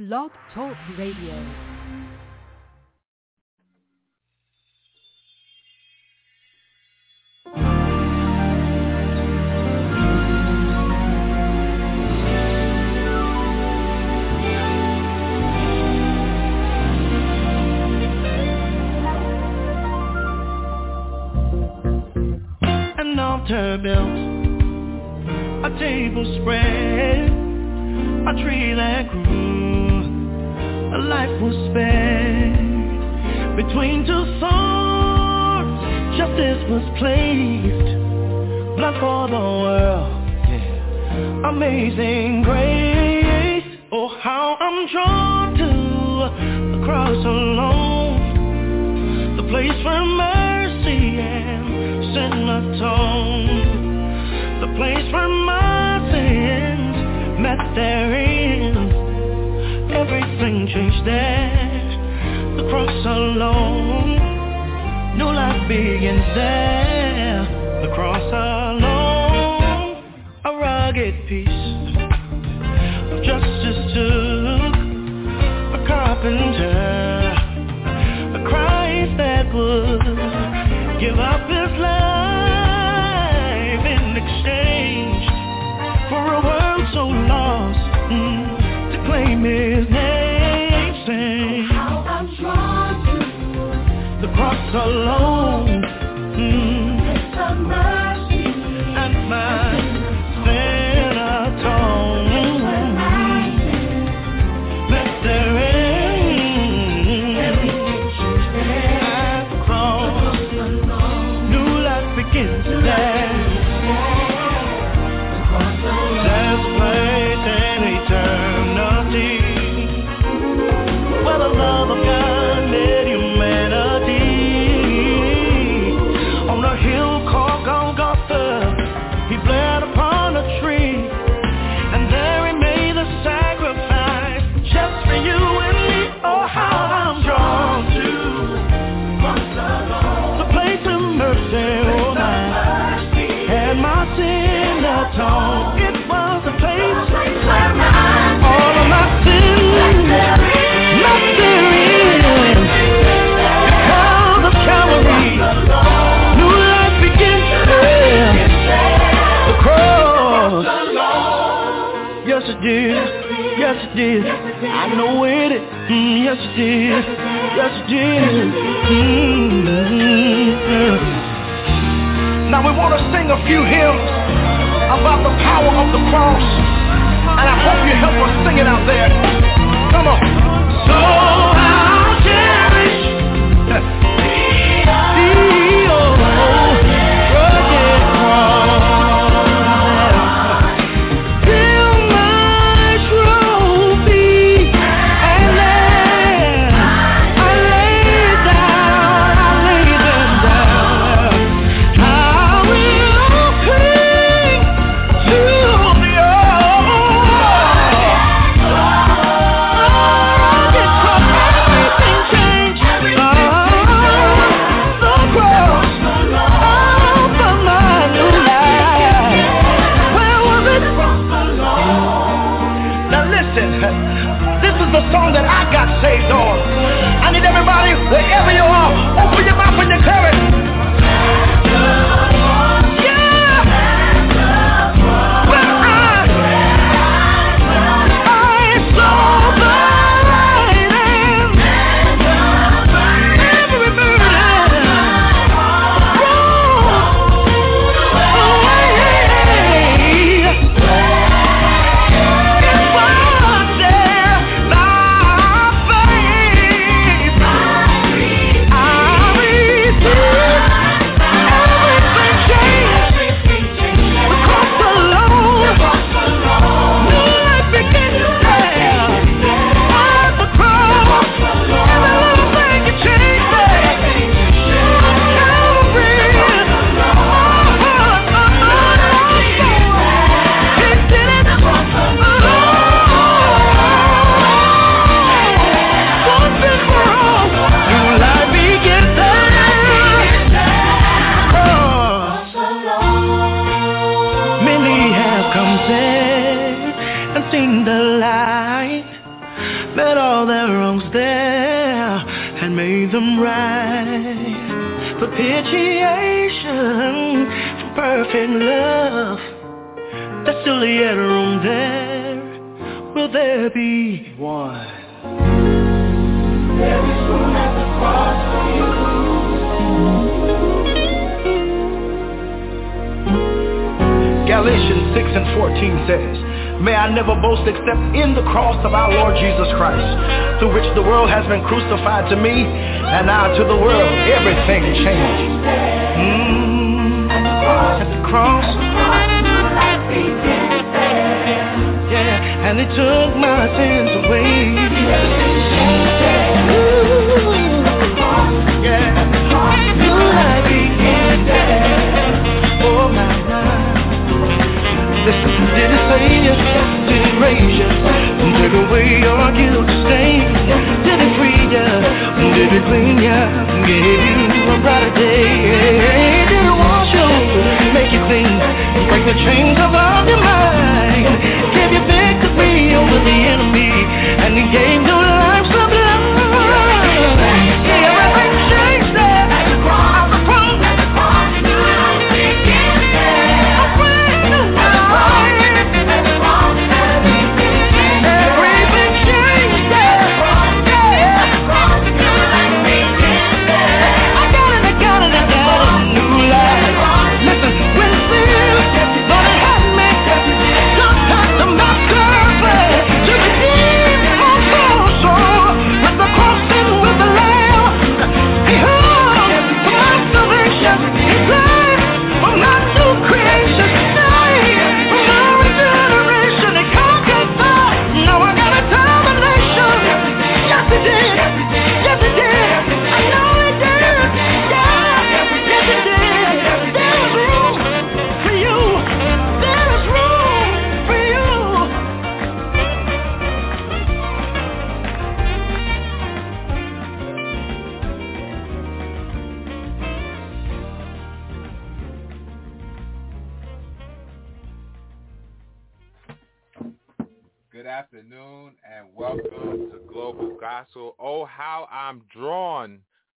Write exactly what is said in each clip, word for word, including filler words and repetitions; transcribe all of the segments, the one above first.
Blog Talk Radio. An altar built, a table spread, a tree that grew, a life was spared. Between two thorns, justice was placed, blood for the world, yeah. Amazing grace. Oh, how I'm drawn to the cross alone, the place where mercy and sin atoned, the place where my sins met their end. Everything changed there, the cross alone. New life begins there, the cross alone. A rugged piece of justice took a carpenter, a Christ that would give up his life in exchange for a world so lost, mm, to claim his name. Sing how I'm drawn to the cross alone, mm, it's a mercy and my sin atoned. Let there end at the cross, new life begins there. There's a place in eternity where the love of God met humanity. On a hill called Golgotha, he bled upon a tree, and there he made a sacrifice just for you and me. Oh, how I'm drawn to the place of mercy, oh my, and my sin atoned. It was a place where all of my sins met their end. Because of Calvary, new life begins there. The cross, yes it did, yes it did. I know it did, mm, yes it did, yes it did. Mm-hmm. Now we want to sing a few hymns about the power of the cross, and I hope you help us sing it out there. Come on. So I'll cherish the old rugged cross, fill my trophy, and then I lay down, I lay them down. I will cling to the old rugged cross. Everything changed. Oh, the cross. Oh, for my new life. Where was it? Now listen, this is the song that I got saved on. I need everybody, wherever you are, open your mouth and declare it. Yeah! Where I, I saw the light and every burden rolled away. It was there by faith I met all their wrongs there and made them right. Propitiation for perfect love. There's still yet room there. Will there be one? There is room at the cross for you. Galatians six and fourteen says, may I never boast except in the cross of our Lord Jesus Christ, through which the world has been crucified to me, and now to the world everything changed. Mm, at the cross, yeah, and He took my sins away. Ooh, yeah, new life began there. Oh my God. Listen, did it save you? Did it raise you? Take away your guilt stain? Did it free you? Did it clean you? Give you a brighter day? Did it wash you? Make you clean? Break the chains of all your mind? Give you victory over the enemy? And He gave new life of love. Yeah, everything changed there. At the cross, at the cross, at the cross, new life began there. Oh, how I'm drawn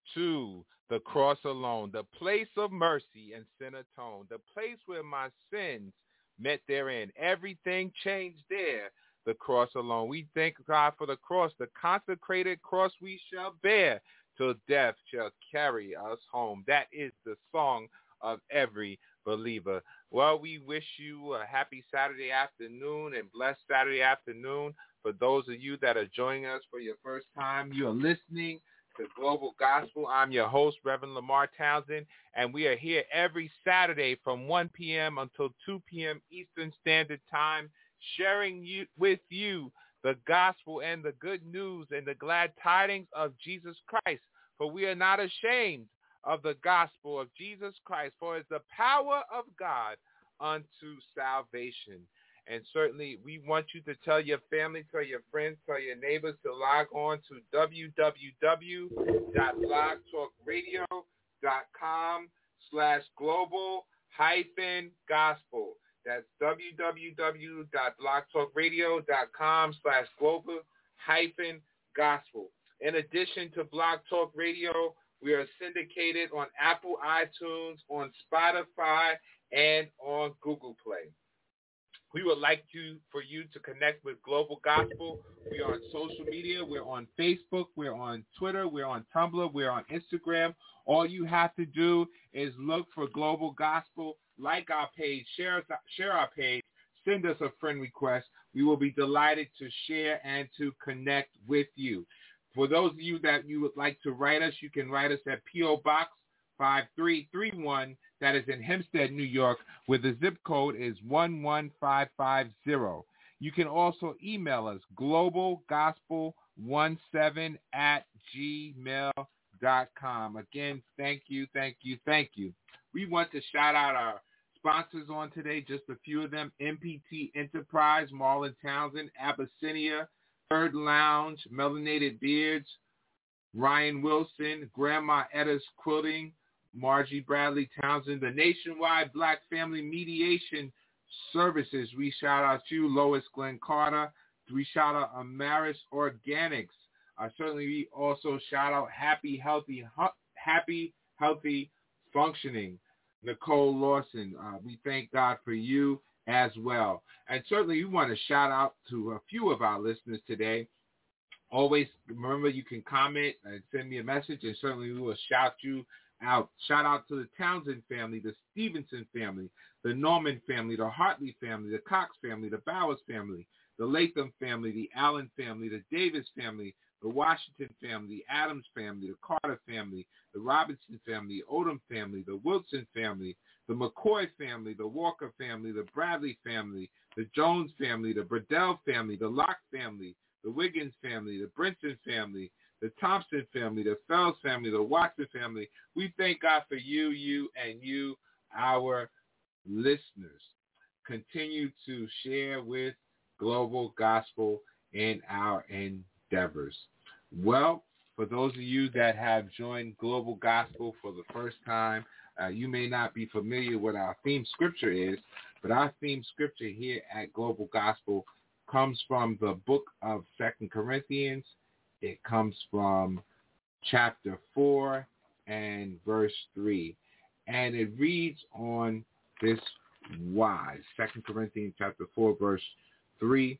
to the cross alone, the place of mercy and sin atoned, the place where my sins met therein. Everything changed there, the cross alone. We thank God for the cross, the consecrated cross we shall bear till death shall carry us home. That is the song of every believer. Well, we wish you a happy Saturday afternoon and blessed Saturday afternoon. For those of you that are joining us for your first time, you are listening to Global Gospel. I'm your host, Reverend Lamar Townsend, and we are here every Saturday from one p.m. until two p.m. Eastern Standard Time, sharing you, with you the gospel and the good news and the glad tidings of Jesus Christ. For we are not ashamed of the gospel of Jesus Christ, for it's the power of God unto salvation. And certainly we want you to tell your family, tell your friends, tell your neighbors to log on to w w w dot blog talk radio dot com slash global hyphen gospel. That's w w w dot blog talk radio dot com slash global hyphen gospel. In addition to Blog Talk Radio, we are syndicated on Apple iTunes, on Spotify, and on Google Play. We would like to, for you to connect with Global Gospel. We are on social media. We're on Facebook. We're on Twitter. We're on Tumblr. We're on Instagram. All you have to do is look for Global Gospel, like our page, share, share our page, send us a friend request. We will be delighted to share and to connect with you. For those of you that you would like to write us, you can write us at P O. Box five three three one. That is in Hempstead, New York, where the zip code is one one five five zero. You can also email us, global gospel seventeen at gmail dot com. Again, thank you, thank you, thank you. We want to shout out our sponsors on today, just a few of them: M P T Enterprise, Marlon Townsend, Abyssinia, Third Lounge, Melanated Beards, Ryan Wilson, Grandma Etta's Quilting, Margie Bradley Townsend, the Nationwide Black Family Mediation Services. We shout out to you, Lois Glenn Carter, we shout out Amaris Organics. Uh, certainly, we also shout out Happy Healthy hu- Happy Healthy Functioning, Nicole Lawson. Uh, we thank God for you as well. And certainly, we want to shout out to a few of our listeners today. Always remember, you can comment and send me a message, and certainly we will shout you out. Shout out to the Townsend family, the Stevenson family, the Norman family, the Hartley family, the Cox family, the Bowers family, the Latham family, the Allen family, the Davis family, the Washington family, the Adams family, the Carter family, the Robinson family, the Odom family, the Wilson family, the McCoy family, the Walker family, the Bradley family, the Jones family, the Burdell family, the Locke family, the Wiggins family, the Brinson family, the Thompson family, the Fells family, the Watson family. We thank God for you, you, and you, our listeners. Continue to share with Global Gospel in our endeavors. Well, for those of you that have joined Global Gospel for the first time, uh, you may not be familiar with our theme scripture is, but our theme scripture here at Global Gospel comes from the book of Second Corinthians. It comes from chapter four and verse three. And it reads on this wise. Second Corinthians chapter four, verse three.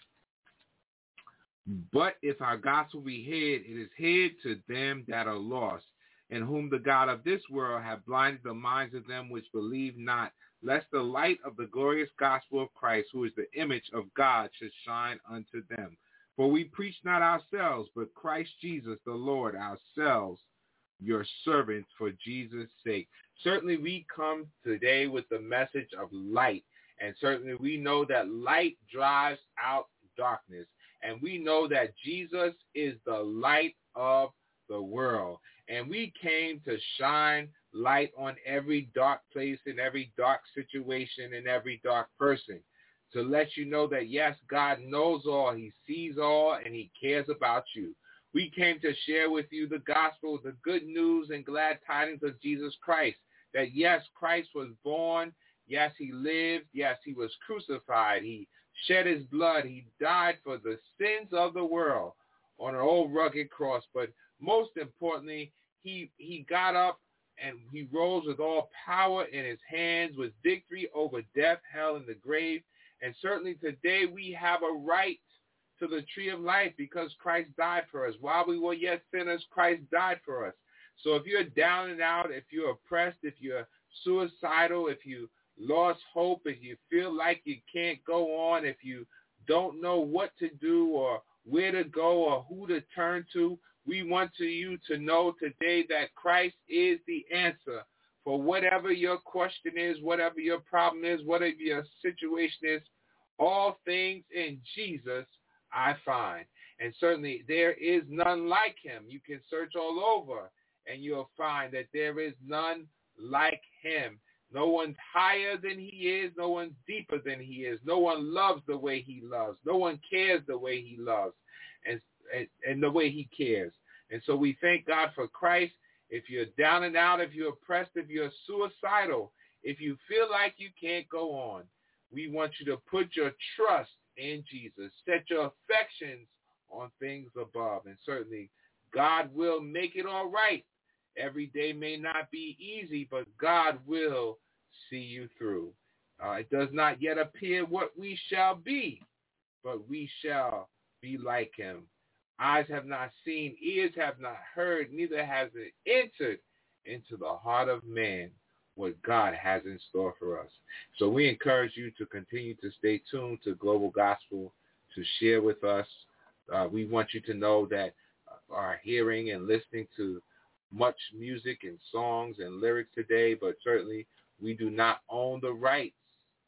But if our gospel be hid, it is hid to them that are lost, in whom the God of this world hath blinded the minds of them which believe not, lest the light of the glorious gospel of Christ, who is the image of God, should shine unto them. For we preach not ourselves, but Christ Jesus the Lord, ourselves your servants for Jesus' sake. Certainly we come today with the message of light, and certainly we know that light drives out darkness, and we know that Jesus is the light of the world, and we came to shine light on every dark place, in every dark situation, in every dark person, to let you know that, yes, God knows all, he sees all, and he cares about you. We came to share with you the gospel, the good news and glad tidings of Jesus Christ, that, yes, Christ was born, yes, he lived, yes, he was crucified, he shed his blood, he died for the sins of the world on an old rugged cross, but most importantly, he he got up and he rose with all power in his hands, with victory over death, hell, and the grave. And certainly today we have a right to the tree of life because Christ died for us. While we were yet sinners, Christ died for us. So if you're down and out, if you're oppressed, if you're suicidal, if you lost hope, if you feel like you can't go on, if you don't know what to do or where to go or who to turn to, we want to you to know today that Christ is the answer for whatever your question is, whatever your problem is, whatever your situation is. All things in Jesus I find. And certainly there is none like him. You can search all over and you'll find that there is none like him. No one's higher than he is. No one's deeper than he is. No one loves the way he loves. No one cares the way he loves and, and, and the way he cares. And so we thank God for Christ. If you're down and out, if you're oppressed, if you're suicidal, if you feel like you can't go on, we want you to put your trust in Jesus. Set your affections on things above. And certainly God will make it all right. Every day may not be easy, but God will see you through. Uh, it does not yet appear what we shall be, but we shall be like him. Eyes have not seen, ears have not heard, neither has it entered into the heart of man what God has in store for us. So we encourage you to continue to stay tuned to Global Gospel, to share with us. Uh, we want you to know that our hearing and listening to much music and songs and lyrics today, but certainly we do not own the rights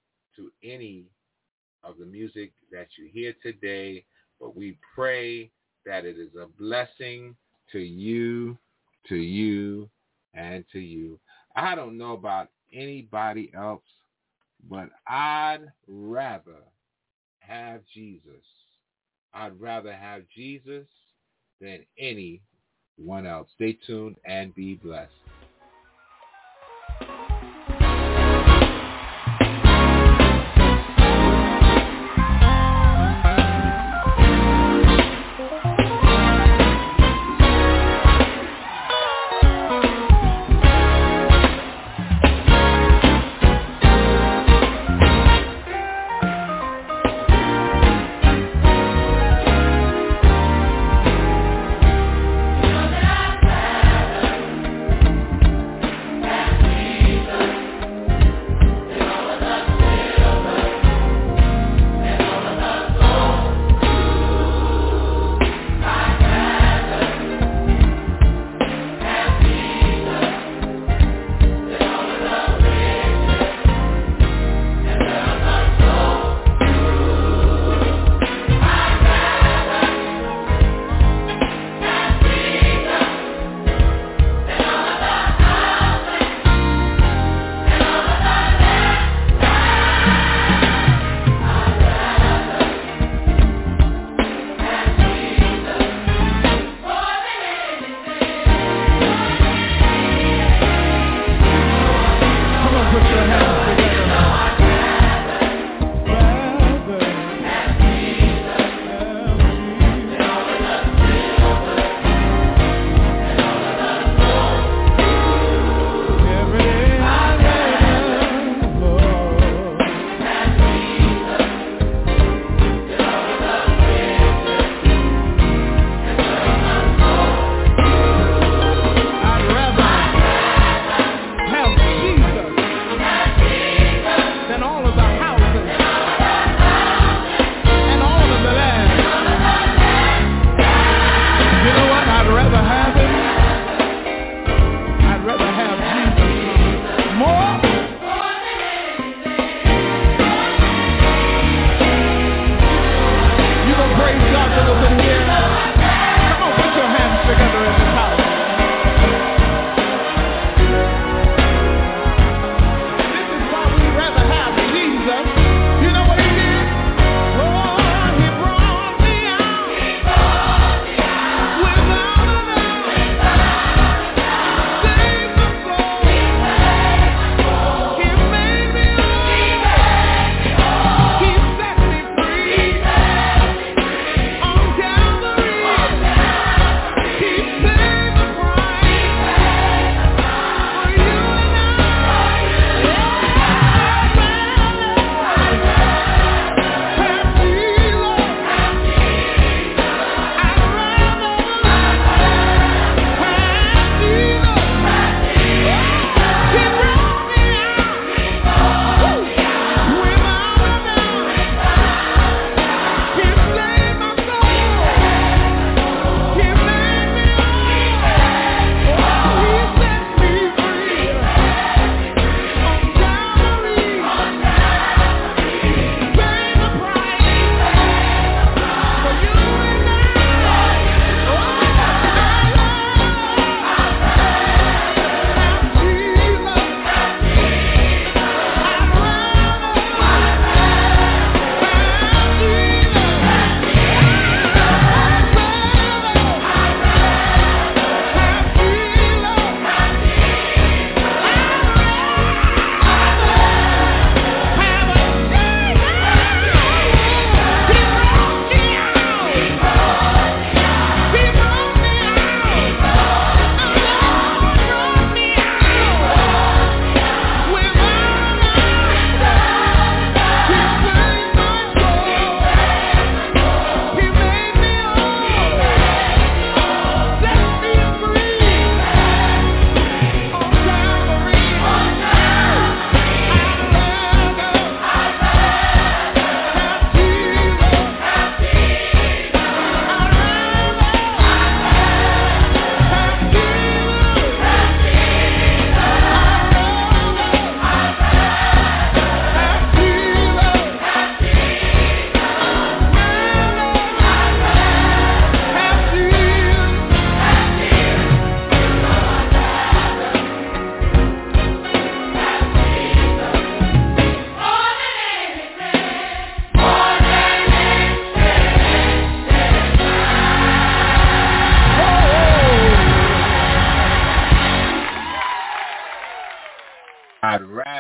to any of the music that you hear today, but we pray that it is a blessing to you, to you, and to you. I don't know about anybody else, but I'd rather have Jesus. I'd rather have Jesus than anyone else. Stay tuned and be blessed.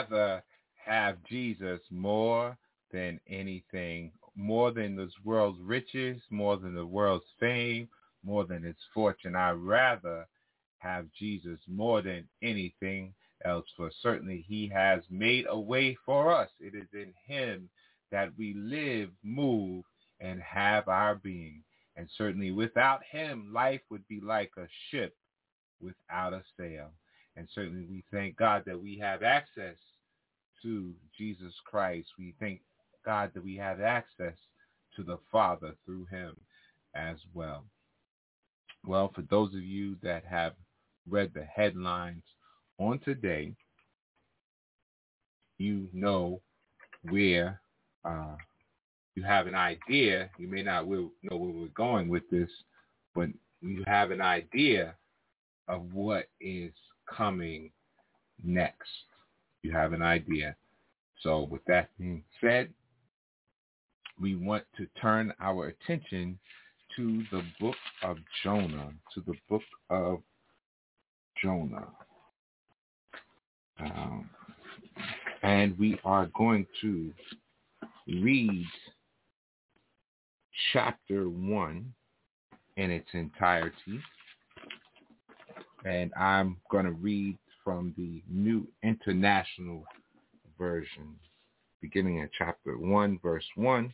rather have Jesus more than anything, more than this world's riches, more than the world's fame, more than its fortune. I'd rather have Jesus more than anything else, for certainly he has made a way for us. It is in him that we live, move, and have our being. And certainly without him, life would be like a ship without a sail. And certainly we thank God that we have access to Jesus Christ. We thank God that we have access to the Father through him as well. Well, for those of you that have read the headlines on today, you know where uh, you have an idea. You may not know where we're going with this, but you have an idea of what is coming next. You have an idea. So with that being said, we want to turn our attention to the book of Jonah, to the book of Jonah. Um, and we are going to read chapter one in its entirety. And I'm going to read from the New International Version, beginning at chapter one, verse one.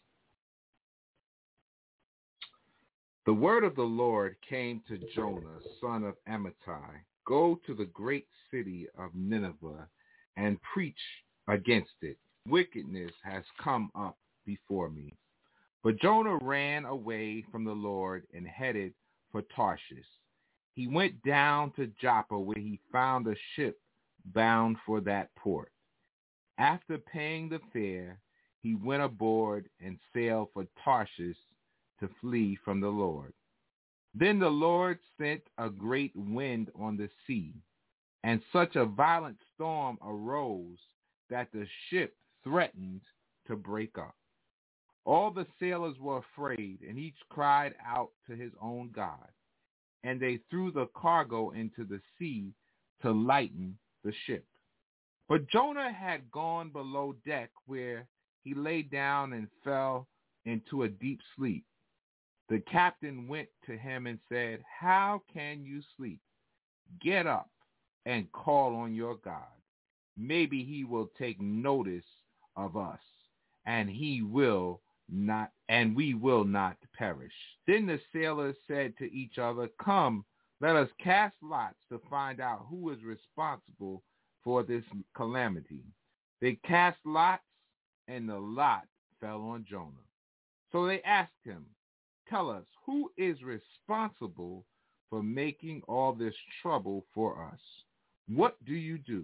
The word of the Lord came to Jonah, son of Amittai. Go to the great city of Nineveh and preach against it. Wickedness has come up before me. But Jonah ran away from the Lord and headed for Tarshish. He went down to Joppa, where he found a ship bound for that port. After paying the fare, he went aboard and sailed for Tarshish to flee from the Lord. Then the Lord sent a great wind on the sea, and such a violent storm arose that the ship threatened to break up. All the sailors were afraid, and each cried out to his own God. And they threw the cargo into the sea to lighten the ship. But Jonah had gone below deck, where he lay down and fell into a deep sleep. The captain went to him and said, "How can you sleep? Get up and call on your God. Maybe he will take notice of us, and he will not, and we will not perish." Then the sailors said to each other, "Come, let us cast lots to find out who is responsible for this calamity." They cast lots, and the lot fell on Jonah. So they asked him, "Tell us, who is responsible for making all this trouble for us? What do you do?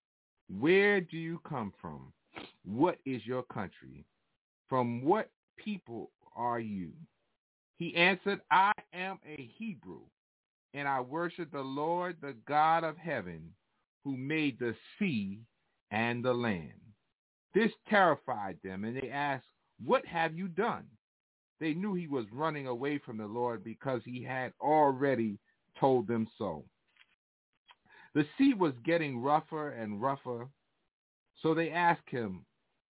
Where do you come from? What is your country? From what people are you?" He answered, "I am a Hebrew, and I worship the Lord, the God of heaven, who made the sea and the land." This terrified them, and they asked, "What have you done?" They knew he was running away from the Lord, because he had already told them so. The sea was getting rougher and rougher, so they asked him,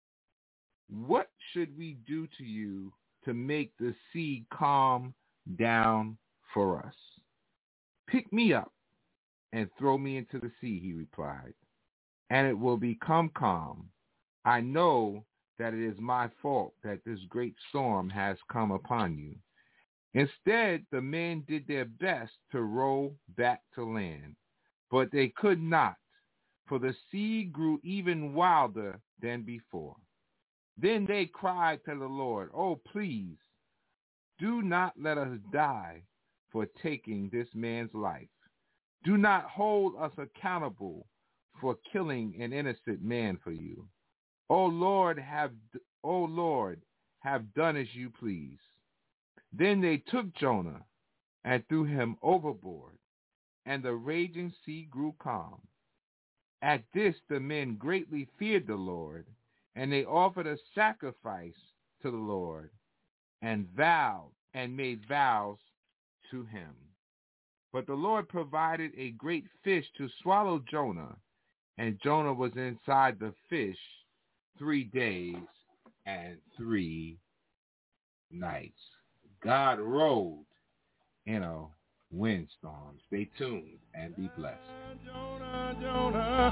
"What should we do to you to make the sea calm down for us?" "Pick me up and throw me into the sea," he replied, "and it will become calm. I know that it is my fault that this great storm has come upon you." Instead, the men did their best to row back to land, but they could not, for the sea grew even wilder than before. Then they cried to the Lord, "Oh, please, do not let us die for taking this man's life. Do not hold us accountable for killing an innocent man for you. O Lord, have, O Lord, have done as you please." Then they took Jonah and threw him overboard, and the raging sea grew calm. At this, the men greatly feared the Lord, and they offered a sacrifice to the Lord and vowed and made vows to him. But the Lord provided a great fish to swallow Jonah, and Jonah was inside the fish three days and three nights. God rode in a windstorm. Stay tuned and be blessed. Jonah, Jonah,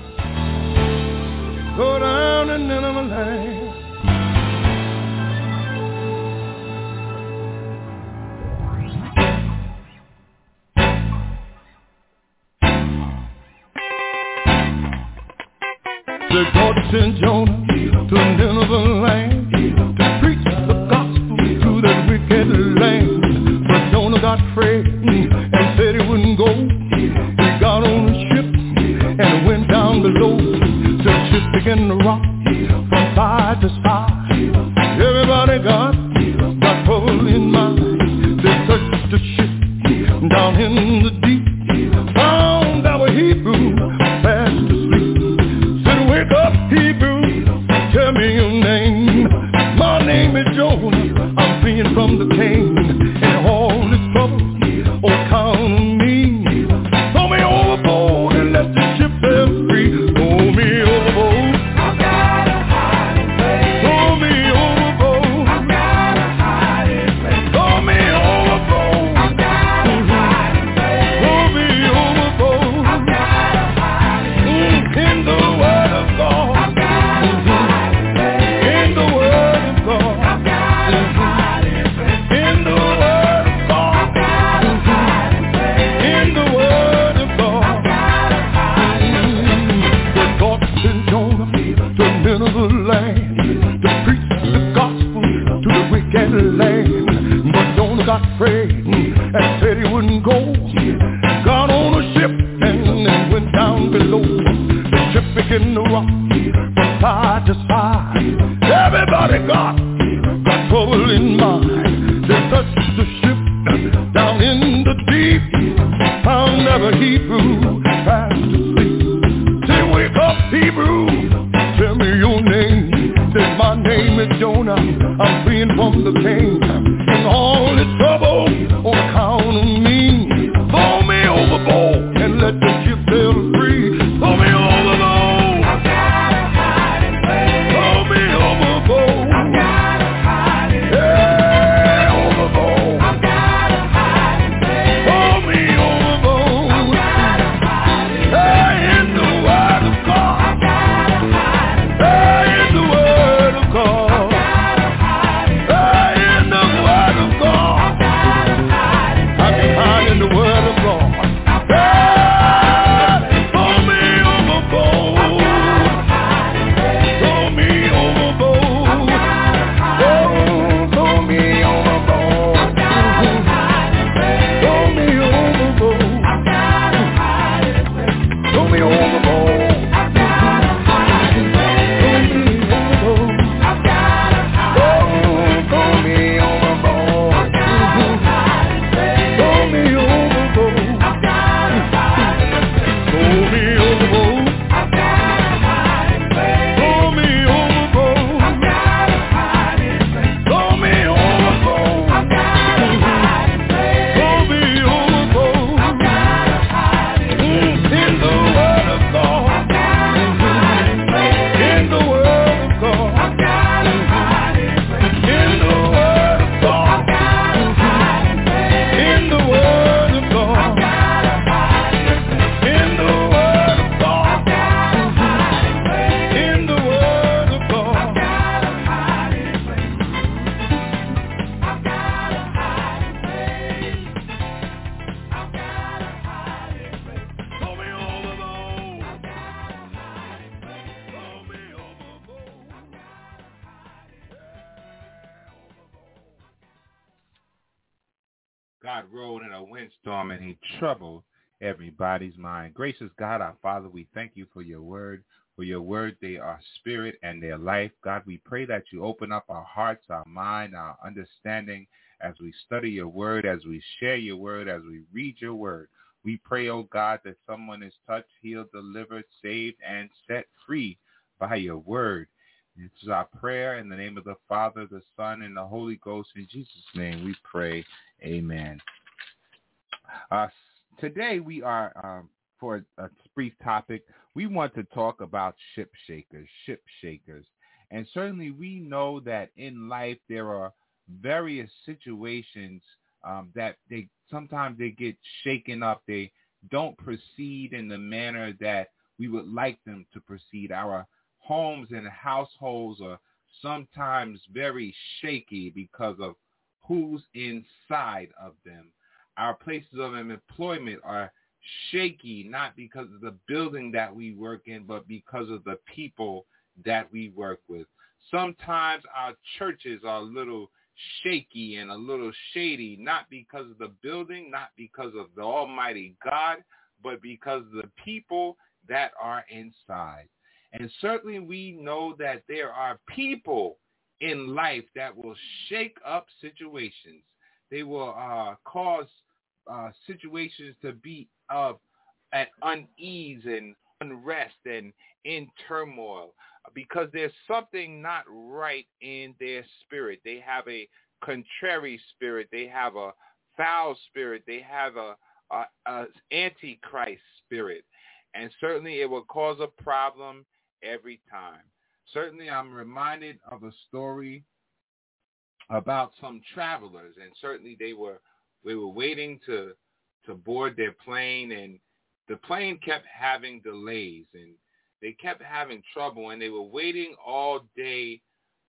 go down in Nineveh land. The God sent Jonah to Nineveh land to preach the gospel to that wicked land. But Jonah got afraid and said he wouldn't go. He got on a ship and went down below. The ship began to rock from side to side. Everybody got, got trouble in mind. They searched the ship down in the deep. Found our Hebrew fast asleep. Wake up, Hebrew, tell me your name. My name is Jonah, I'm fleeing from the king. And all this trouble, oh, count on me. Throw me overboard and let the ship sail free. Throw me overboard, I've got a hiding place. Throw me overboard, I've got a hiding place. Throw me overboard, I've got a hiding place. Throw me overboard, I've got a hiding place. In the world of God, I've got a hiding place. In the word of God, I've got a hiding place. In the word of God, I've got a hiding place. In the word of God, I've got a hiding place. The God sent Jonah to Nineveh land to preach the gospel to the wicked land. But Jonah got afraid and said he wouldn't go. Got on a ship and, and went down below. The ship began to rock from side to side. Everybody got, got trouble in mind. They touched the ship down in the deep. Found every Hebrew fast asleep. Say, wake up, Hebrew, tell me your name. Say, my name is Jonah, I'm fleeing from the king. And all this trouble, oh, count on me. Throw me overboard and let the ship sail free. Throw me overboard, I've got a hiding place. Throw me overboard, I've got a hiding place. Yeah, overboard, I've got a hiding place. Throw me overboard, I've got a hiding place. Hey, in the word of God, I've got a hiding place. Hey, in the word of God, I've got a hiding place. Hey, in the word of God, I've got a hiding place. I can hide in the word of God. Hey, throw me overboard. Throw me overboard. Oh, throw me overboard. Throw me overboard. Throw me overboard. Throw me overboard. Oh, throw me overboard. Throw me overboard. Throw me overboard. I've got a hiding place. Throw me overboard. I've got a hiding place. Throw me overboard. I've got a hiding place. Throw me overboard. I've got a hiding place. In the word of God, I've got a hiding place. In the word of God, I've got a hiding place. In the word of God, I've got a hiding place. In the word of God, I've got a hiding place. In the word of God, I've got a hiding place. In the word of God, I've got a hiding place. I've got a hiding place. I've got a hiding place. Throw me overboard. I've got a hiding place. Throw me overboard. I've got a God rode in a windstorm and he troubled everybody's mind. Gracious God, our Father, we thank you for your word. For your word, they are spirit and their life. God, we pray that you open up our hearts, our mind, our understanding as we study your word, as we share your word, as we read your word. We pray, oh God, that someone is touched, healed, delivered, saved, and set free by your word. This is our prayer in the name of the Father, the Son, and the Holy Ghost. In Jesus' name we pray. Amen. Uh, today we are um, for a, a brief topic, we want to talk about ship shakers, ship shakers. And certainly we know that in life there are various situations um, that they sometimes they get shaken up. They don't proceed in the manner that we would like them to proceed. Our homes and households are sometimes very shaky because of who's inside of them. Our places of employment are shaky, not because of the building that we work in, but because of the people that we work with. Sometimes our churches are a little shaky and a little shady, not because of the building, not because of the Almighty God, but because of the people that are inside. And certainly we know that there are people in life that will shake up situations. They will uh, cause uh, situations to be of at unease and unrest and in turmoil because there's something not right in their spirit. They have a contrary spirit. They have a foul spirit. They have a, a, a antichrist spirit. And certainly it will cause a problem every time. Certainly I'm reminded of a story about some travelers, and certainly they were they were waiting to to board their plane, and the plane kept having delays, and they kept having trouble, and they were waiting all day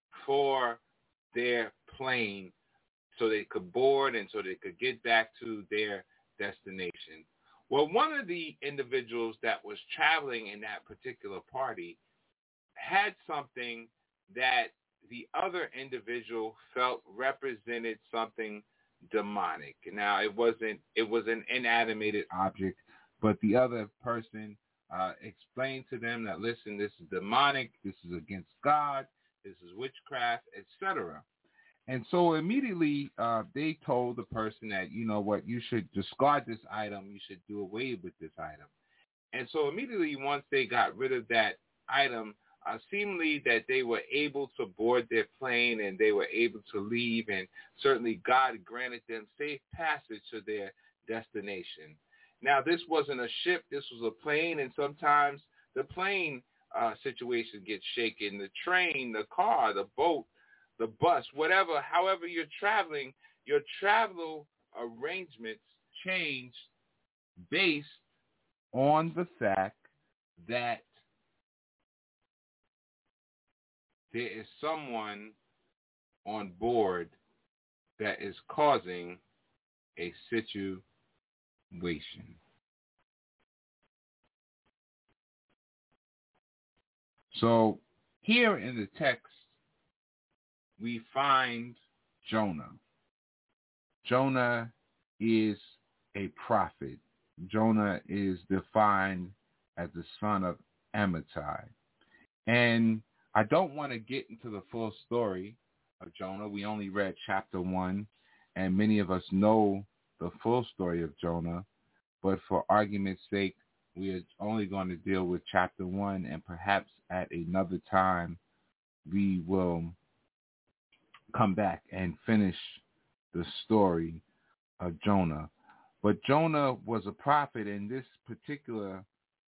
for their plane so they could board and so they could get back to their destination. Well, one of the individuals that was traveling in that particular party had something that the other individual felt represented something demonic. Now, it wasn't, it was an inanimated object, but the other person uh, explained to them that, listen, this is demonic, this is against God, this is witchcraft, et cetera. And so immediately uh, they told the person that, you know what, you should discard this item, you should do away with this item. And so immediately once they got rid of that item, uh, seemingly that they were able to board their plane and they were able to leave, and certainly God granted them safe passage to their destination. Now, this wasn't a ship, this was a plane, and sometimes the plane uh, situation gets shaken, the train, the car, the boat, the bus, whatever, however you're traveling, your travel arrangements change based on the fact that there is someone on board that is causing a situation. So here in the text, we find Jonah. Jonah is a prophet. Jonah is defined as the son of Amittai. And I don't want to get into the full story of Jonah. We only read chapter one, and many of us know the full story of Jonah. But for argument's sake, we are only going to deal with chapter one, and perhaps at another time we will come back and finish the story of Jonah. But Jonah was a prophet, and this particular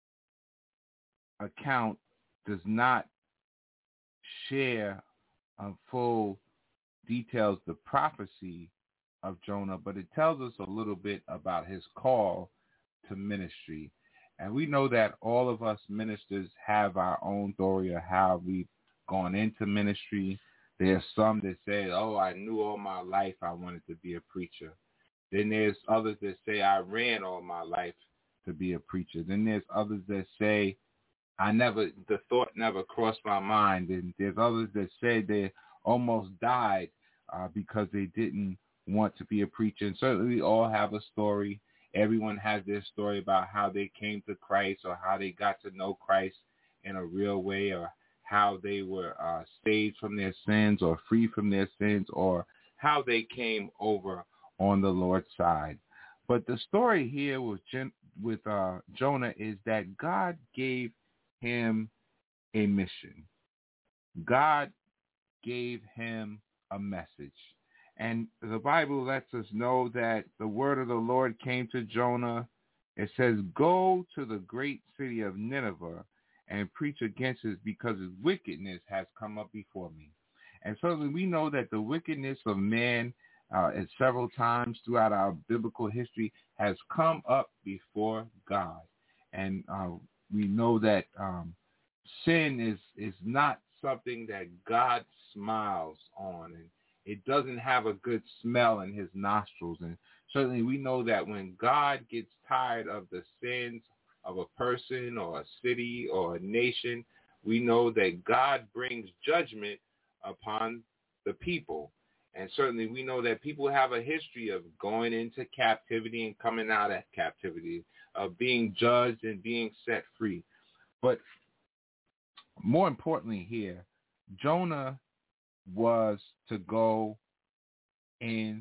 account does not share uh, full details the prophecy of Jonah, but it tells us a little bit about his call to ministry. And we know that all of us ministers have our own story of how we've gone into ministry. There's some that say, oh, I knew all my life I wanted to be a preacher. Then there's others that say I ran all my life to be a preacher. Then there's others that say I never, the thought never crossed my mind. And there's others that say they almost died uh, because they didn't want to be a preacher. And certainly we all have a story. Everyone has their story about how they came to Christ or how they got to know Christ in a real way, or how they were uh, saved from their sins or free from their sins, or how they came over on the Lord's side. But the story here with, Gen- with uh, Jonah is that God gave him a mission. God gave him a message. And the Bible lets us know that the word of the Lord came to Jonah It says, go to the great city of Nineveh and preach against it because its wickedness has come up before me. And so we know that the wickedness of man uh, at several times throughout our biblical history has come up before God. And uh, we know that um, sin is, is not something that God smiles on, and it doesn't have a good smell in his nostrils. And certainly we know that when God gets tired of the sins of a person or a city or a nation, we know that God brings judgment upon the people. And certainly we know that people have a history of going into captivity and coming out of captivity, of being judged and being set free. But more importantly here, Jonah was to go in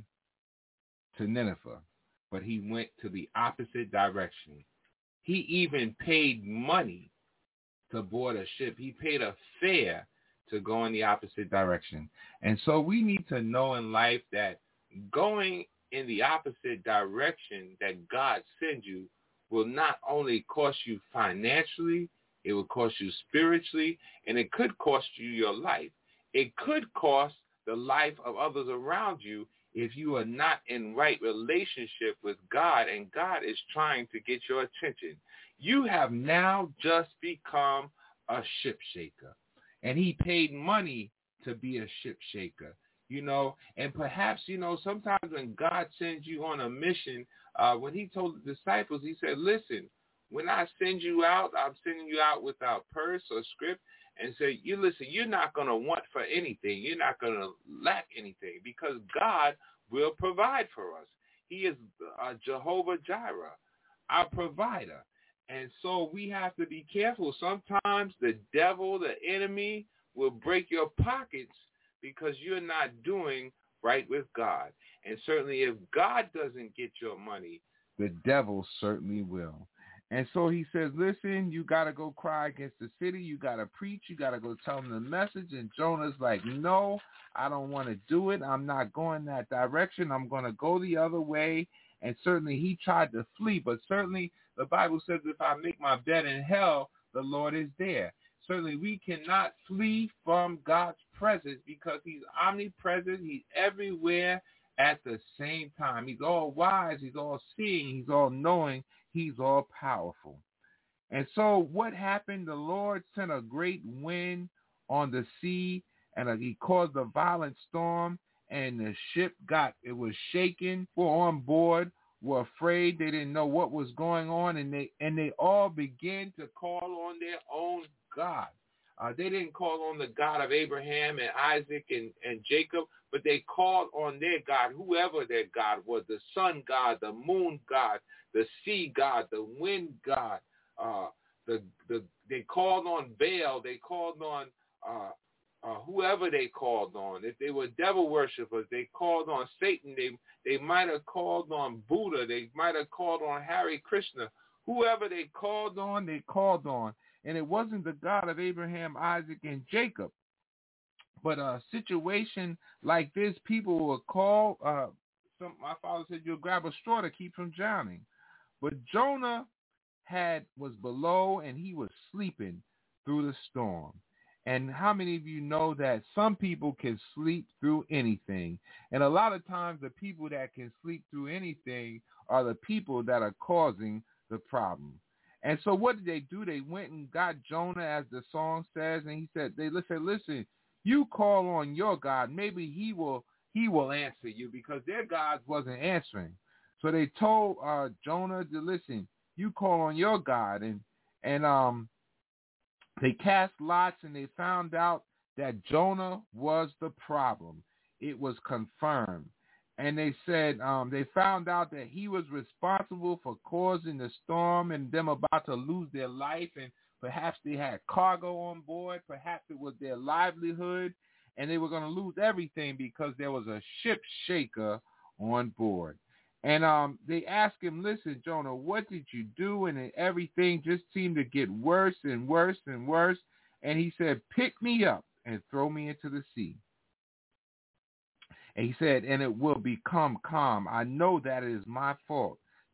to Nineveh, but he went to the opposite direction. He even paid money to board a ship. He paid a fare to go in the opposite direction. And so we need to know in life that going in the opposite direction that God sends you will not only cost you financially, it will cost you spiritually, and it could cost you your life. It could cost the life of others around you if you are not in right relationship with God, and God is trying to get your attention. You have now just become a ship shaker, and he paid money to be a ship shaker, you know, and perhaps, you know, sometimes when God sends you on a mission, uh, when he told the disciples, he said, listen, when I send you out, I'm sending you out without purse or script, and say, you listen, you're not going to want for anything. You're not going to lack anything because God will provide for us. He is uh, Jehovah Jireh, our provider. And so we have to be careful. Sometimes the devil, the enemy, will break your pockets because you're not doing right with God. And certainly if God doesn't get your money, the devil certainly will. And so he says, listen, you got to go cry against the city. You got to preach. You got to go tell them the message. And Jonah's like, no, I don't want to do it. I'm not going that direction. I'm going to go the other way. And certainly he tried to flee. But certainly the Bible says if I make my bed in hell, the Lord is there. Certainly we cannot flee from God's presence because he's omnipresent. He's everywhere at the same time. He's all wise. He's all seeing. He's all knowing. He's all powerful. And so what happened? The Lord sent a great wind on the sea, and he caused a violent storm, and the ship got, it was shaken. Were on board, were afraid. They didn't know what was going on, and they and they all began to call on their own God. Uh, they didn't call on the God of Abraham and Isaac and, and Jacob, but they called on their God, whoever their God was, the sun God, the moon God, the sea God, the wind God. Uh, the the they called on Baal. They called on uh, uh, whoever they called on. If they were devil worshippers, they called on Satan. They they might have called on Buddha. They might have called on Hare Krishna. Whoever they called on, they called on. And it wasn't the God of Abraham, Isaac, and Jacob. But a situation like this, people will call. Uh, some, my father said, you'll grab a straw to keep from drowning. But Jonah had was below, and he was sleeping through the storm. And how many of you know that some people can sleep through anything? And a lot of times the people that can sleep through anything are the people that are causing the problem. And so what did they do? They went and got Jonah, as the song says, and he said, they said, listen, you call on your God. Maybe he will he will answer you, because their God wasn't answering. So they told uh, Jonah to listen, you call on your God. And, and um, they cast lots, and they found out that Jonah was the problem. It was confirmed. And they said um, they found out that he was responsible for causing the storm and them about to lose their life. And perhaps they had cargo on board. Perhaps it was their livelihood. And they were going to lose everything because there was a ship shaker on board. And um, they asked him, listen, Jonah, what did you do? And everything just seemed to get worse and worse and worse. And he said, pick me up and throw me into the sea. And he said, and it will become calm. I know that it is my fault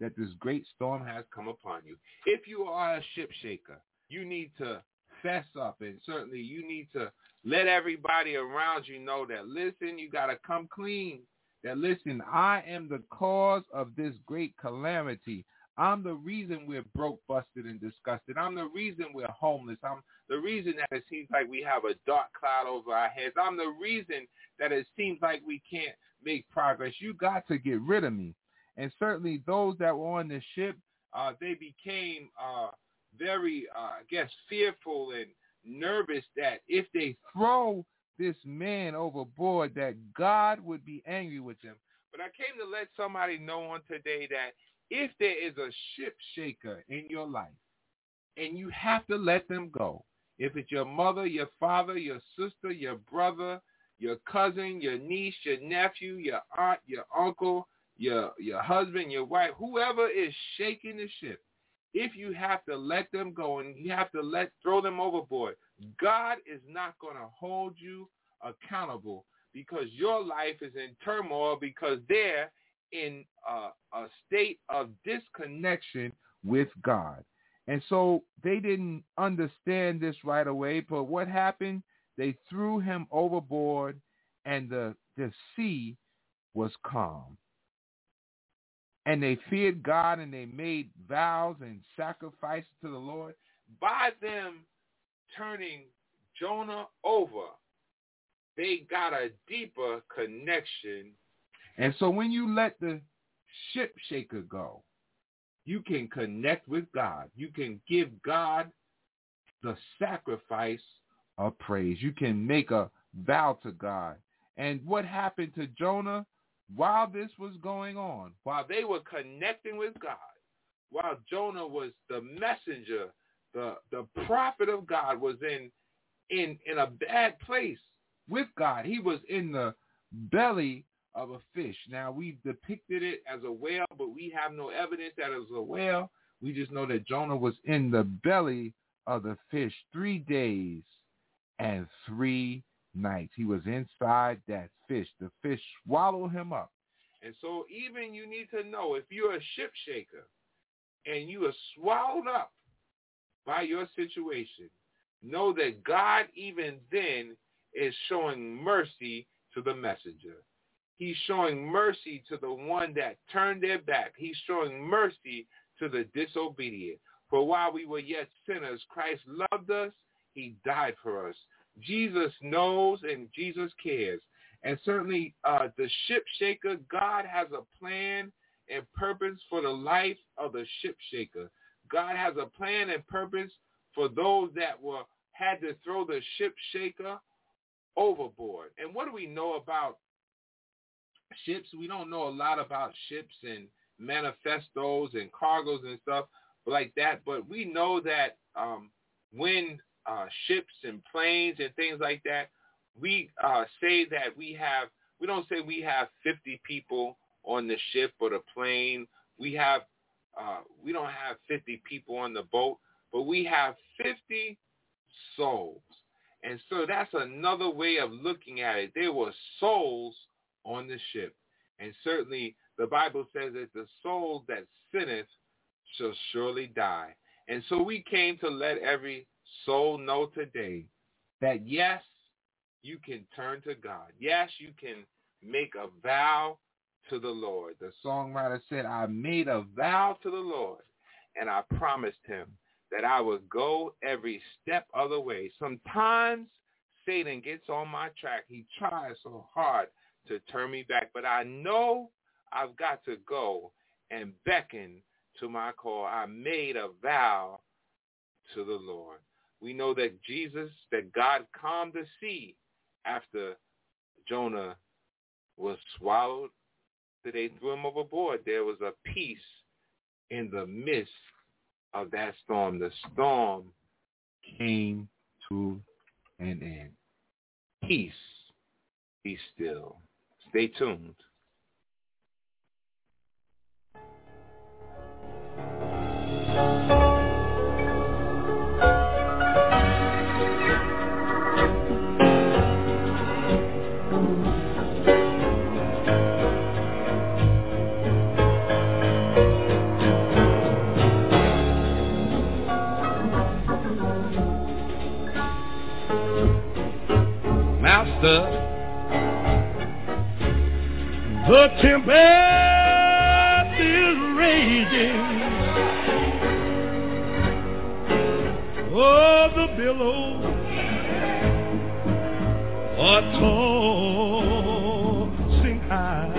that this great storm has come upon you. If you are a ship shaker, you need to fess up, and certainly you need to let everybody around you know that, listen, you got to come clean. That, listen, I am the cause of this great calamity. I'm the reason we're broke, busted, and disgusted. I'm the reason we're homeless. I'm the reason that it seems like we have a dark cloud over our heads. I'm the reason that it seems like we can't make progress. You got to get rid of me. And certainly those that were on the ship, uh, they became uh, very, uh, I guess, fearful and nervous that if they throw this man overboard, that God would be angry with them. But I came to let somebody know on today that if there is a ship shaker in your life and you have to let them go, if it's your mother, your father, your sister, your brother, your cousin, your niece, your nephew, your aunt, your uncle, your your husband, your wife, whoever is shaking the ship, if you have to let them go and you have to let throw them overboard, God is not going to hold you accountable because your life is in turmoil because they're in a, a state of disconnection with God. And so they didn't understand this right away, but what happened? They threw him overboard and the, the sea was calm. And they feared God and they made vows and sacrifices to the Lord. By them turning Jonah over, they got a deeper connection. And so when you let the ship shaker go, you can connect with God. You can give God the sacrifice of praise. You can make a vow to God. And what happened to Jonah while this was going on, while they were connecting with God, while Jonah was the messenger, the, the prophet of God was in, in, in a bad place with God. He was in the belly of a fish. Now, we've depicted it as a whale, but we have no evidence that it was a whale. We just know that Jonah was in the belly of the fish three days and three nights. He was inside that fish. The fish swallowed him up. And so even you need to know, if you're a ship shaker and you are swallowed up by your situation, know that God even then is showing mercy to the messenger. He's showing mercy to the one that turned their back. He's showing mercy to the disobedient. For while we were yet sinners, Christ loved us. He died for us. Jesus knows and Jesus cares. And certainly uh, the ship shaker, God has a plan and purpose for the life of the ship shaker. God has a plan and purpose for those that were had to throw the ship shaker overboard. And what do we know about ships? We don't know a lot about ships and manifestos and cargoes and stuff like that, but we know that um, when uh, ships and planes and things like that, we uh, say that we have, we don't say we have fifty people on the ship or the plane. We have, uh, we don't have fifty people on the boat, but we have fifty souls. And so that's another way of looking at it. There were souls on the ship. And certainly the Bible says that the soul that sinneth shall surely die. And so we came to let every soul know today that yes, you can turn to God. Yes, you can make a vow to the Lord. The songwriter said, I made a vow to the Lord, and I promised him that I would go every step of the way. Sometimes Satan gets on my track. He tries so hard to turn me back, but I know I've got to go and beckon to my call. I made a vow to the Lord. We know that Jesus, that God calmed the sea after Jonah was swallowed, that they threw him overboard. There was a peace in the midst of that storm. The storm came to an end. Peace, be still. Stay tuned. Tempest is raging. Oh, the billows are tossing high.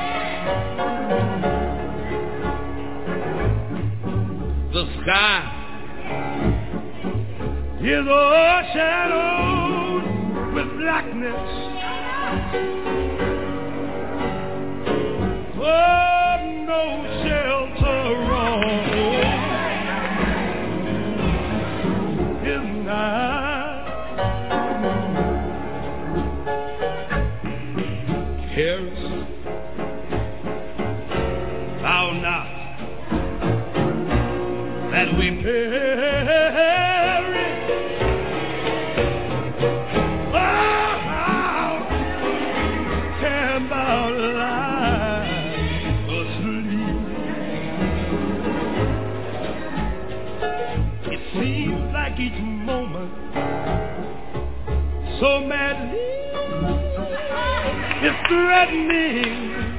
The sky is overshadowed with blackness. Oh, no shelter is nigh. Carest thou not that we perish? Oh, how can thou lie asleep? It seems like each moment so madly is threatening.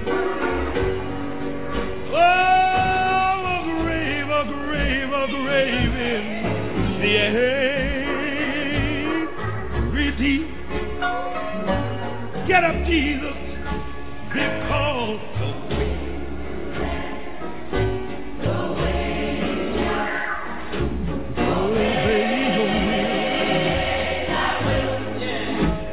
Oh, a grave, a grave, a grave in the angry deep. Get up, Jesus, because the way, the way, the way, I will, yeah.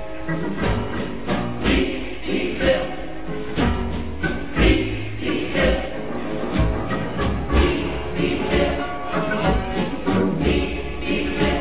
Be, be still. Be, be still. Be, be still. Be, be still.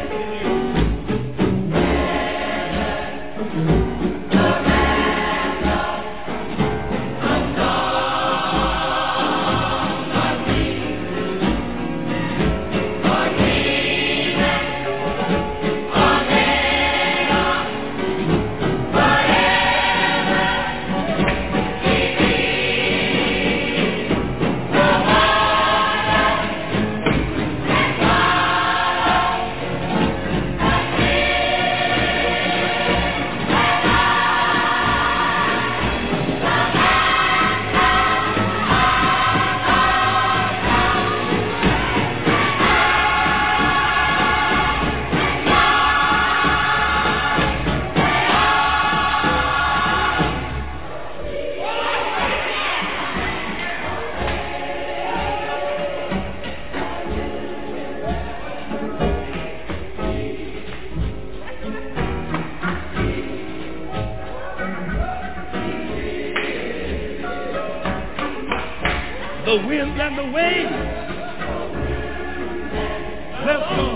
The winds and the waves, let's go,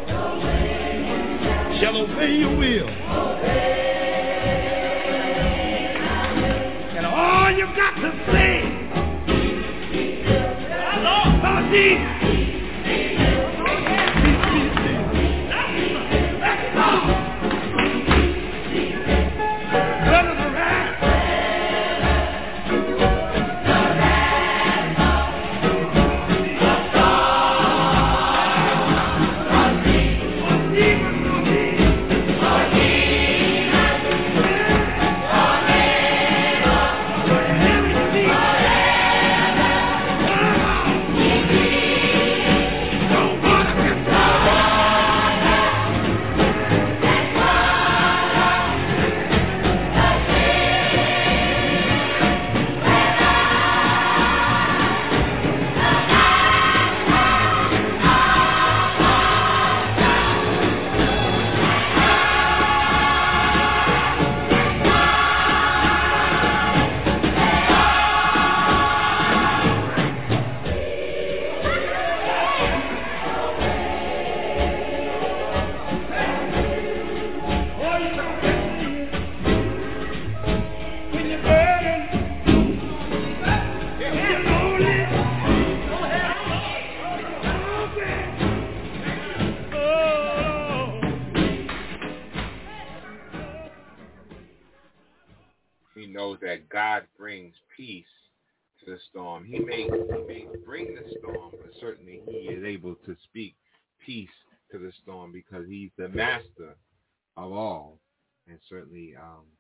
shall obey your will. And all you got to say, oh, Jesus. He knows that God brings peace to the storm. He may, he may bring the storm, but certainly he is able to speak peace to the storm because he's the master of all. And certainly um,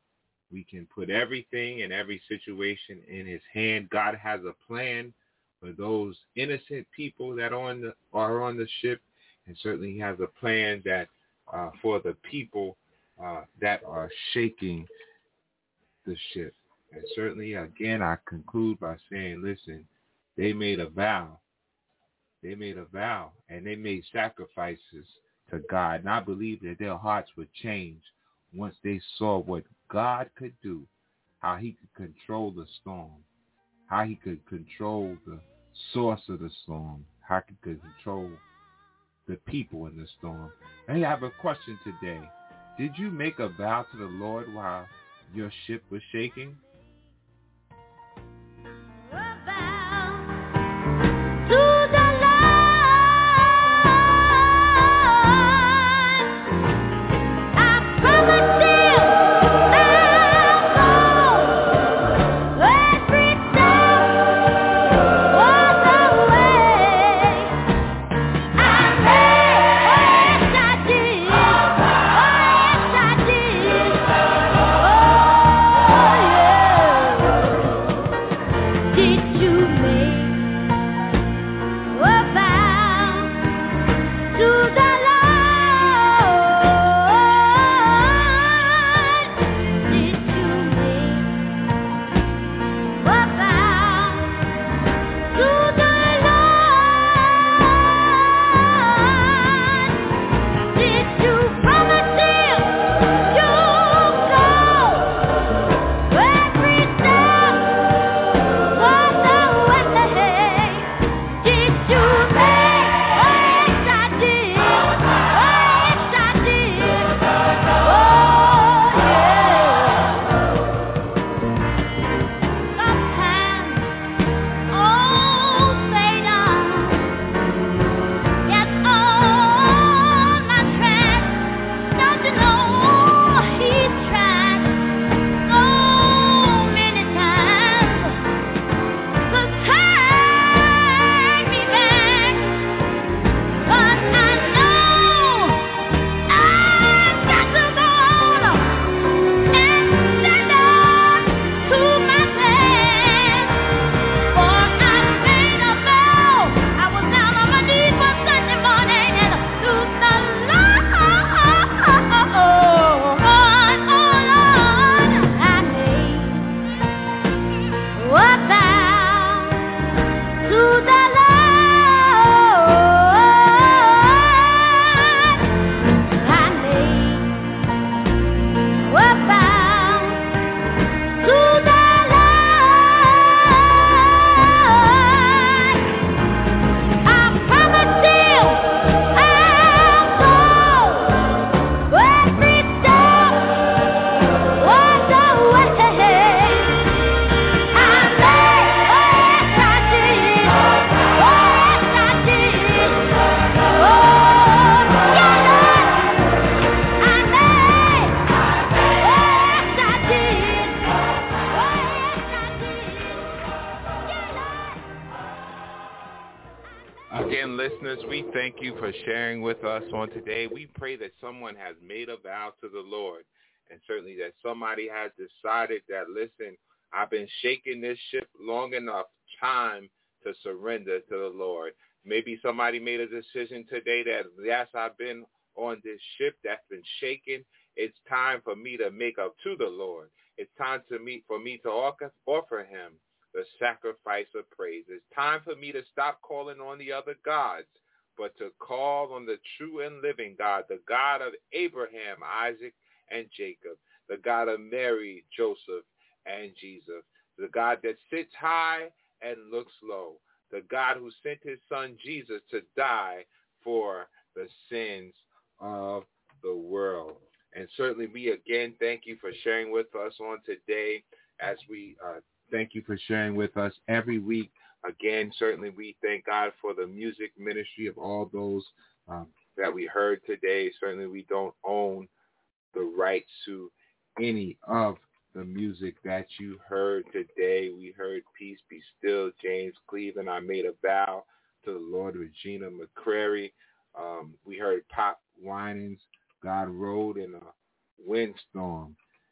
We can put everything and every situation in his hand. God has a plan for those innocent people that are on the, are on the ship, and certainly he has a plan that uh, for the people uh, that are shaking the ship. And certainly, again, I conclude by saying, listen, they made a vow. They made a vow, and they made sacrifices to God. And I believe that their hearts would change once they saw what God could do, how he could control the storm, how he could control the source of the storm, how he could control the people in the storm. And I have a question today. Did you make a vow to the Lord while your ship was shaking? Sharing with us on today. We pray that someone has made a vow to the Lord, and certainly that somebody has decided that, listen, I've been shaking this ship long enough, time to surrender to the Lord. Maybe somebody made a decision today that, yes, I've been on this ship that's been shaken. It's time for me to make up to the Lord. It's time to me, for me to offer him the sacrifice of praise. It's time for me to stop calling on the other gods, but to call on the true and living God, the God of Abraham, Isaac, and Jacob, the God of Mary, Joseph, and Jesus, the God that sits high and looks low, the God who sent his son Jesus to die for the sins of the world. And certainly we again thank you for sharing with us on today, as we uh, thank you for sharing with us every week. Again, certainly we thank God for the music ministry of all those um, that we heard today. Certainly we don't own the rights to any of the music that you heard today. We heard Peace Be Still, James Cleveland, I Made a Vow to the Lord, Regina McCrary. Um, we heard Pop Winans, God Rode in a Windstorm.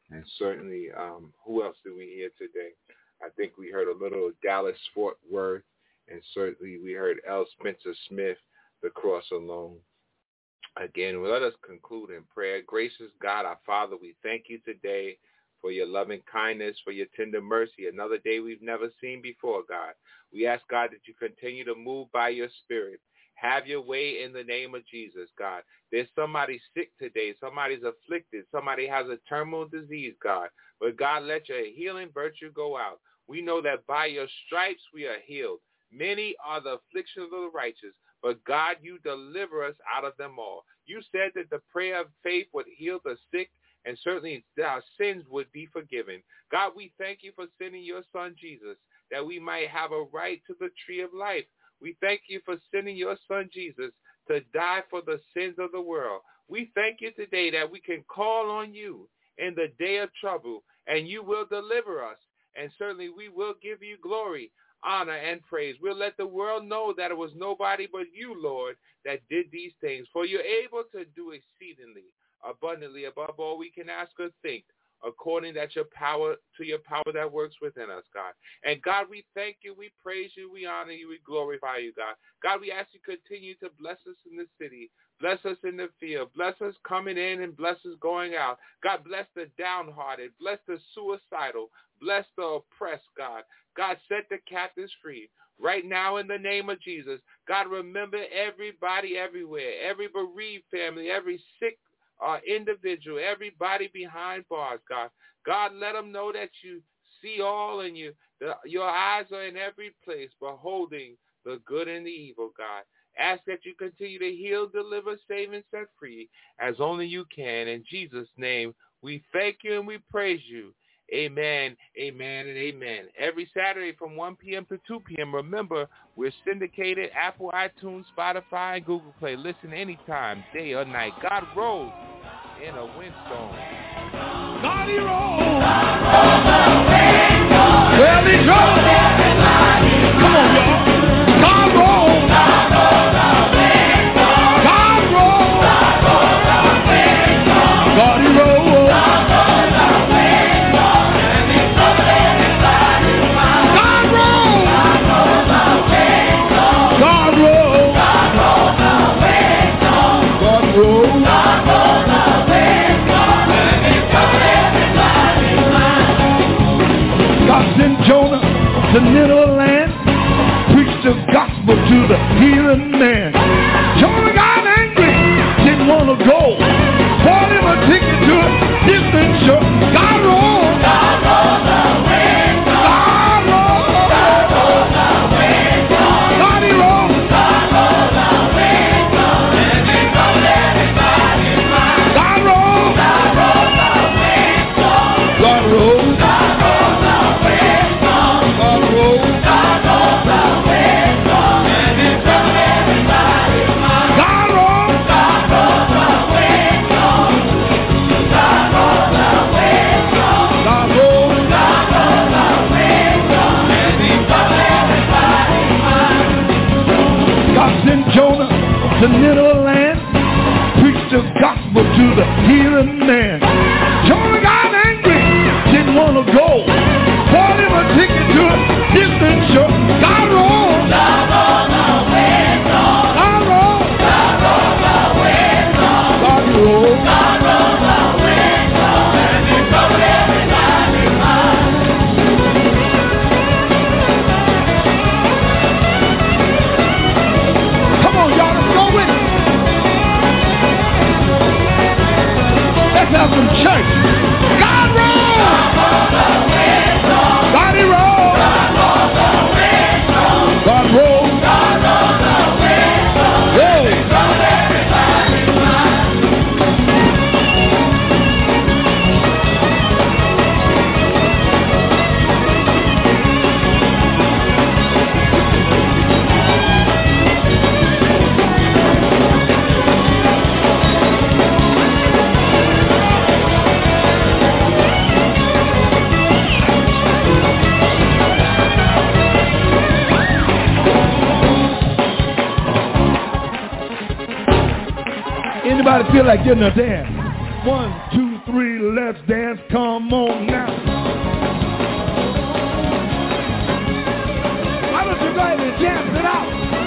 And certainly, um, who else did we hear today? I think we heard a little Dallas Fort Worth, and certainly we heard L. Spencer Smith, The Cross Alone. Again, let us conclude in prayer. Gracious God, our Father, we thank you today for your loving kindness, for your tender mercy, another day we've never seen before, God. We ask, God, that you continue to move by your Spirit. Have your way in the name of Jesus, God. There's somebody sick today. Somebody's afflicted. Somebody has a terminal disease, God. But, God, let your healing virtue go out. We know that by your stripes we are healed. Many are the afflictions of the righteous, but, God, you deliver us out of them all. You said that the prayer of faith would heal the sick, and certainly our sins would be forgiven. God, we thank you for sending your son, Jesus, that we might have a right to the tree of life. We thank you for sending your son, Jesus, to die for the sins of the world. We thank you today that we can call on you in the day of trouble, and you will deliver us. And certainly we will give you glory, honor, and praise. We'll let the world know that it was nobody but you, Lord, that did these things. For you're able to do exceedingly, abundantly, above all we can ask or think, according that your power to your power that works within us, God. And God, we thank you, we praise you, we honor you, we glorify you, God. God, we ask you to continue to bless us in the city, bless us in the field, bless us coming in and bless us going out. God, bless the downhearted, bless the suicidal, bless the oppressed, God. God, set the captives free. Right now in the name of Jesus, God, remember everybody everywhere, every bereaved family, every sick Uh, individual, everybody behind bars, God. God, let them know that you see all and you, the, your eyes are in every place, beholding the good and the evil, God. Ask that you continue to heal, deliver, save, and set free as only you can. In Jesus' name, we thank you and we praise you. Amen, amen, and amen. Every Saturday from one p.m. to two p.m., remember, we're syndicated, Apple, iTunes, Spotify, and Google Play. Listen anytime, day or night. God rose in a windstorm. God, he rose. Well, he rose. Come on, y'all. God rose. God rose. God, he rose. Jonah to Nineveh land, preached the gospel to the heathen man. Jonah got angry, didn't want to go, bought him a ticket to a distant shore. God rolled, God rolled the window, God rolled, God rolled the window, God he rolled, God rolled the window, and he told everybody mine. God rolled, God rolled the window, God rolled, God rolled the window. God rose, God rose the window, and he told everybody mine. God rose, God rose the window, God rose the window, God rose, God rose the window, and he told everybody mine. God sent Jonah to Nineveh land, preached the gospel to the heathen man. Jonah got angry, didn't want to go, bought him a ticket to a distant shore. God rolled, God rolled the window, God rolled, God rolled the window, God rolled, God rolled the window, and he told everybody mine. Come on, y'all, let's go with it. Let's have some church. God rolled, God rolled the window, God he rolled, God rolled the window, God rolled, God rolled the window, and he told everybody mine. Anybody feel like getting a dance? One, two, three, let's dance. Come on now. Why don't you go ahead and dance it out?